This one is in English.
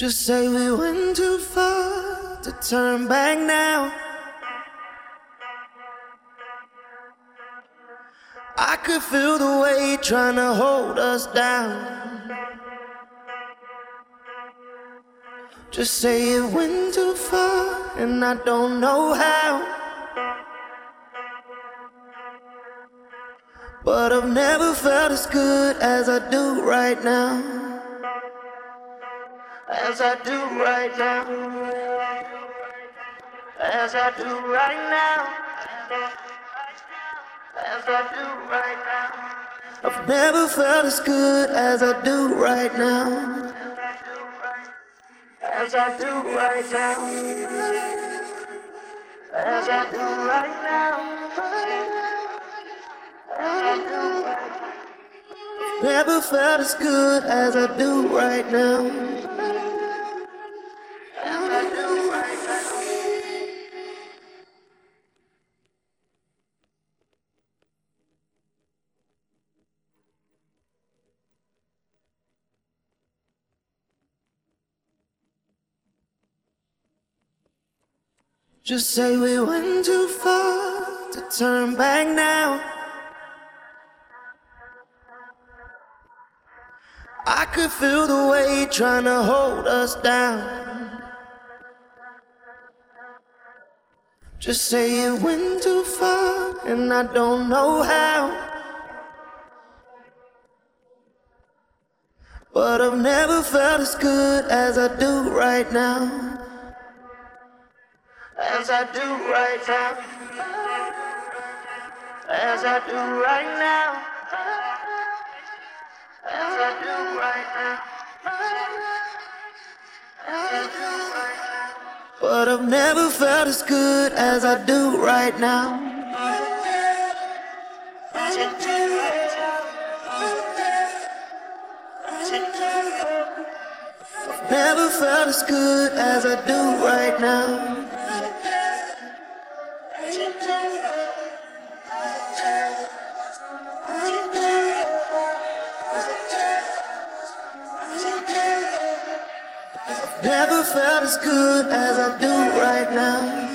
Just say we went too far to turn back now. I could feel the weight trying to hold us down. Just say it went too far and I don't know how. But I've never felt as good as I do right now. As I do right now. As I do right now. As I do right now. I've never felt as good as I do right now. As I do right now. As I do right now. As I do right now. Never felt as good as I do right now. As I do right now. Just say we went too far to turn back now. I could feel the weight trying to hold us down. Just say it went too far and I don't know how. But I've never felt as good as I do right now. As I do right now. As I do right now. As I do right now. As I do right now. But I've never felt as good as I do right now. As I do right now. As I do right now. I've never felt as good as I do right now. Never felt as good as I do right now.